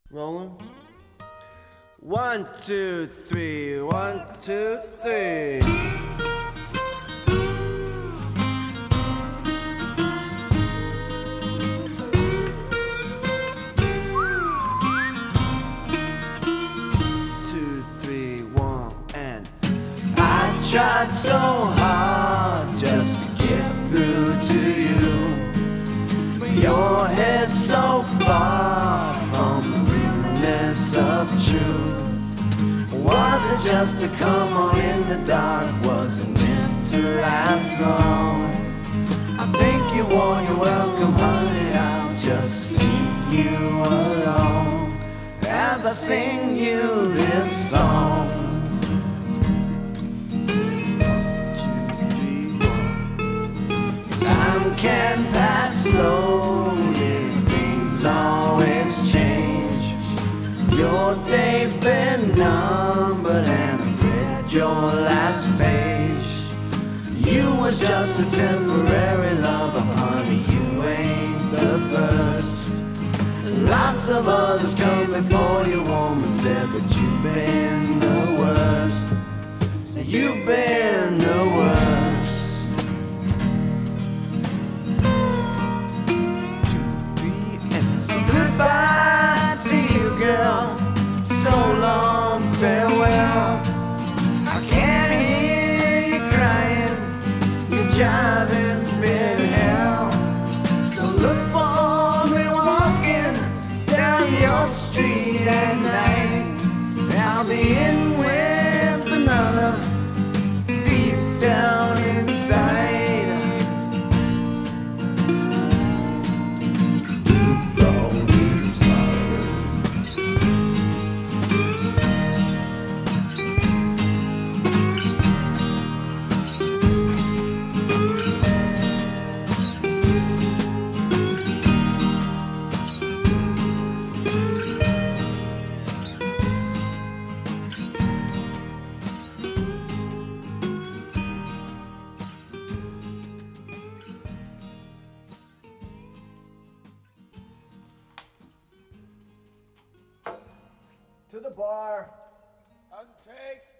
Rolling. 1, 2, 3, 1, 2, 3. I tried so hard just to get through to you, but your head's so far from the realness of truth. Was it just a come on in the dark? Was it meant to last long? I think you want your welcome, honey. I'll just sing you along as I sing you this song. Time can pass slowly, things always change. Your day's been numbered and I've read your last page. You was just a temporary lover, honey, you ain't the first. Lots of others come before you, woman said, but you've been the worst. So you've been the worst. Goodbye to you, girl. So long, farewell. I can't hear you crying. Your job has been hell. So look for me walking down your street at night. I'll be in with another deep down inside. To the bar. How's it take?